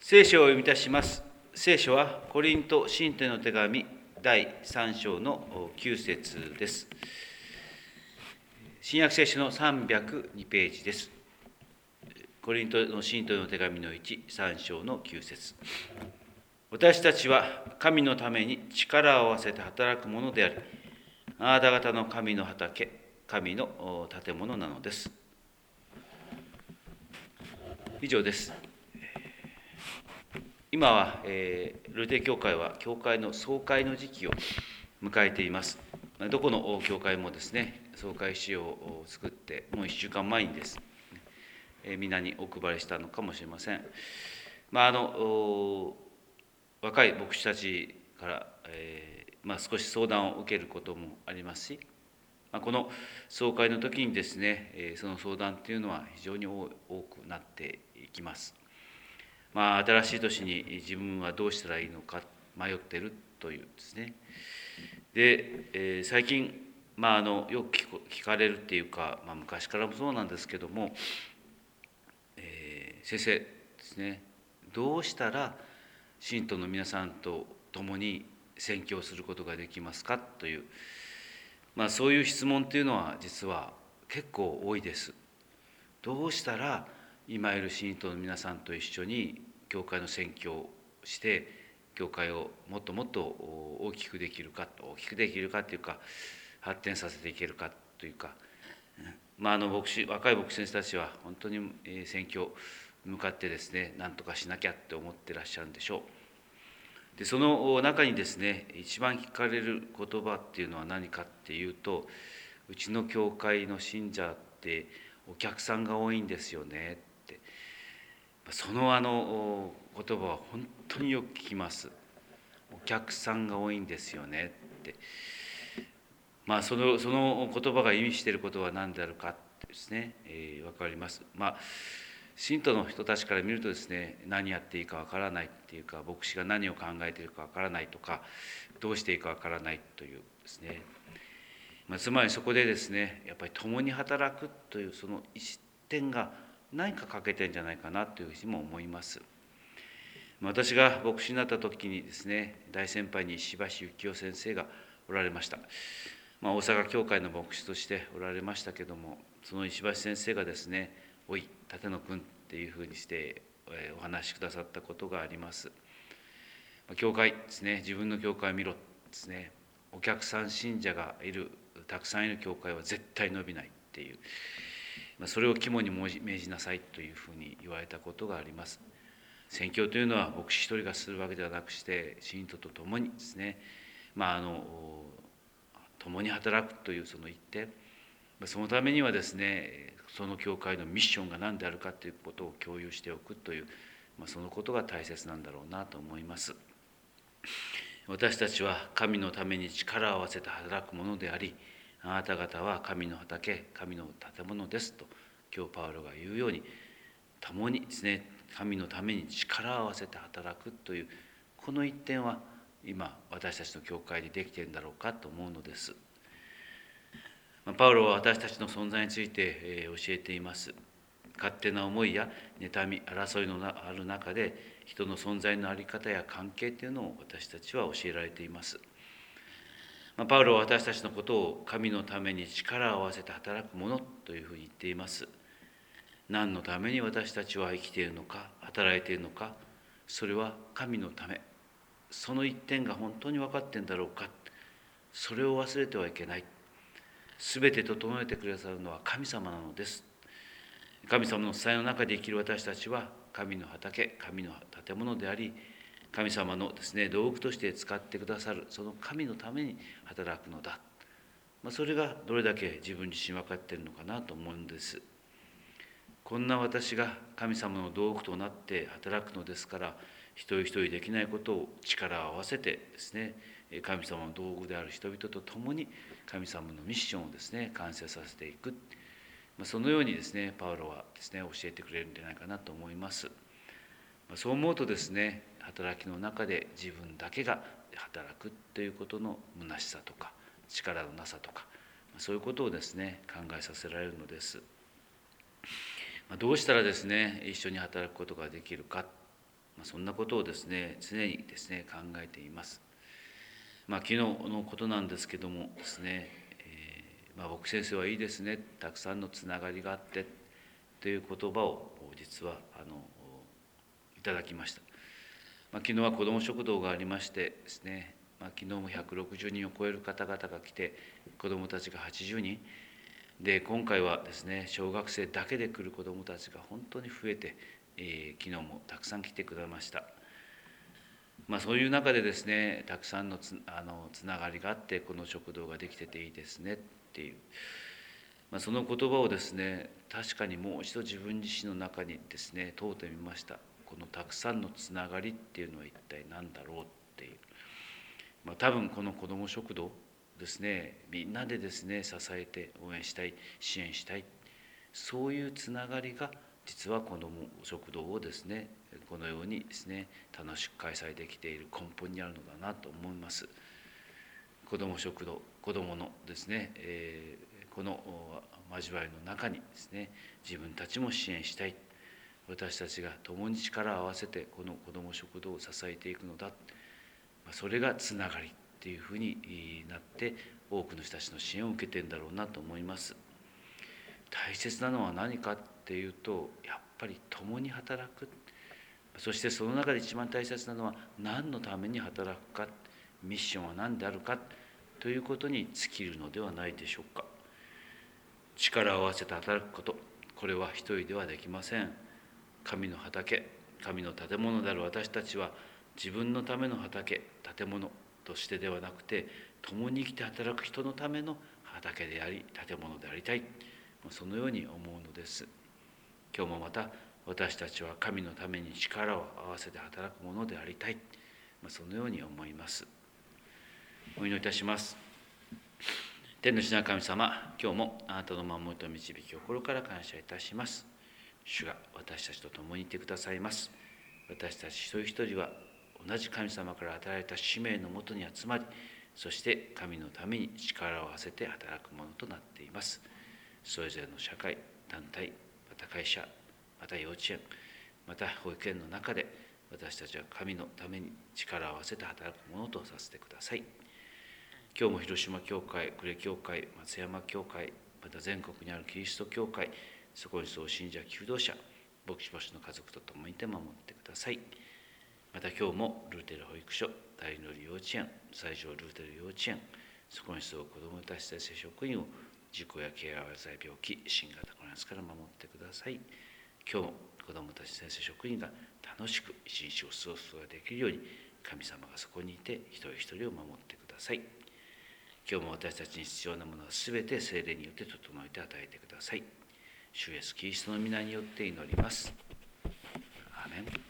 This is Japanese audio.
聖書を読み出します。聖書はコリント信徒への手紙第3章の9節です。新約聖書の302ページです。コリントの信徒への手紙の3章の9節。私たちは神のために力を合わせて働くものであり、あなた方の神の畑、神の建物なのです。以上です。今は、ルテ教会は教会の総会の時期を迎えています。どこの教会もですね、総会資料を作って、もう1週間前にです、皆にお配りしたのかもしれません。若い牧師たちから、少し相談を受けることもありますし、この総会の時にですね、その相談というのは非常に多くなっていきます。新しい年に自分はどうしたらいいのか迷っているというですね。で、最近、よく聞かれるっていうか、昔からもそうなんですけども、先生ですね、どうしたら信徒の皆さんと共に宣教することができますかという、そういう質問というのは実は結構多いです。どうしたら今いる信徒の皆さんと一緒に教会の宣教をして教会をもっともっと大きくできるかというか発展させていけるかというか、若い牧師先生たちは本当に宣教に向かってですね、何とかしなきゃって思ってらっしゃるんでしょう。でその中にですね、一番聞かれる言葉っていうのは何かっていうと、うちの教会の信者ってお客さんが多いんですよねって、その言葉は本当によく聞きます。お客さんが多いんですよねって、その言葉が意味していることは何であるかってですね、分かります。信徒の人たちから見るとですね、何やっていいかわからないっていうか、牧師が何を考えているかわからないとか、どうしていいかわからないというですね、つまりそこでですね、やっぱり共に働くというその一点が何か欠けてるんじゃないかなというふうにも思います。私が牧師になった時にですね、大先輩に石橋幸夫先生がおられました。大阪教会の牧師としておられましたけども、その石橋先生がですね、おい立野君っていうふうにしてお話しくださったことがあります。教会ですね、自分の教会を見ろですね、お客さん信者がいるたくさんいる教会は絶対伸びないっていう、それを肝に銘じなさいというふうに言われたことがあります。宣教というのは牧師一人がするわけではなくして、信徒と共にですね、共に働くというその一点、そのためにはですね、その教会のミッションが何であるかということを共有しておくという、そのことが大切なんだろうなと思います。私たちは神のために力を合わせて働くものであり、あなた方は神の畑、神の建物ですと今日パウロが言うように、共にですね、神のために力を合わせて働くというこの一点は今私たちの教会でできているんだろうかと思うのです。パウロは私たちの存在について教えています。勝手な思いや妬み争いのある中で人の存在の在り方や関係というのを私たちは教えられています。パウロは私たちのことを神のために力を合わせて働くものというふうに言っています。何のために私たちは生きているのか、働いているのか、それは神のため。その一点が本当に分かっているんだろうか。それを忘れてはいけない。すべて整えてくださるのは神様なのです。神様の伝えの中で生きる私たちは神の畑、神の建物であり、神様のですね、道具として使ってくださる、その神のために働くのだ。それがどれだけ自分自身分かっているのかなと思うんです。こんな私が神様の道具となって働くのですから、一人一人できないことを力を合わせてですね、神様の道具である人々と共に神様のミッションをですね、完成させていく。そのようにですね、パウロはですね、教えてくれるんじゃないかなと思います。そう思うとですね、働きの中で自分だけが働くということの虚しさとか力のなさとか、そういうことをですね、考えさせられるのです。どうしたらですね、一緒に働くことができるか、 そんなことをですね常にですね考えています。昨日のことなんですけどもですね、僕先生はいいですね、たくさんのつながりがあってという言葉を実はいただきました。昨日は子ども食堂がありましてですね、昨日も160人を超える方々が来て、子どもたちが80人で、今回はですね小学生だけで来る子どもたちが本当に増えて、昨日もたくさん来てくれました。そういう中でですね、たくさんのつながりがあってこの食堂ができてていいですねっていう、その言葉をですね確かにもう一度自分自身の中にですね問うてみました。このたくさんのつながりっていうのは一体何だろうっていう、多分この子ども食堂ですね、みんなでですね支えて応援したい、支援したい、そういうつながりが実は子ども食堂をですねこのようにですね楽しく開催できている根本にあるのだなと思います。子ども食堂、子どものですね、この交わりの中にですね自分たちも支援したい、私たちが共に力を合わせてこの子ども食堂を支えていくのだ、それがつながりっていうふうになって多くの人たちの支援を受けてるんだろうなと思います。大切なのは何かっていうと、やっぱり共に働く、そしてその中で一番大切なのは何のために働くか、ミッションは何であるかということに尽きるのではないでしょうか。力を合わせて働くこと、これは一人ではできません。神の畑、神の建物である私たちは自分のための畑、建物としてではなくて、共に生きて働く人のための畑であり建物でありたい、そのように思うのです。今日もまた私たちは神のために力を合わせて働くものでありたい、そのように思います。お祈りいたします。天の父なる神様、今日もあなたの守りと導きを心から感謝いたします。主が私たちと共にいてくださいます。私たち一人一人は同じ神様から与えられた使命のもとに集まり、そして神のために力を合わせて働くものとなっています。それぞれの社会、団体、また会社、また幼稚園、また保育園の中で、私たちは神のために力を合わせて働くものとさせてください。今日も広島教会、呉教会、松山教会、また全国にあるキリスト教会、そこにそう信者、求道者、牧師の家族と共にいて守ってください。また今日もルーテル保育所、大乗幼稚園、西条ルーテル幼稚園、そこに住む子どもたち先生職員を事故や怪我、災病気、新型コロナから守ってください。今日も子どもたち先生職員が楽しく一日を過ごすことができるように、神様がそこにいて一人一人を守ってください。今日も私たちに必要なものはすべて聖霊によって整えて与えてください。主イエスキリストの皆によって祈ります。アーメン。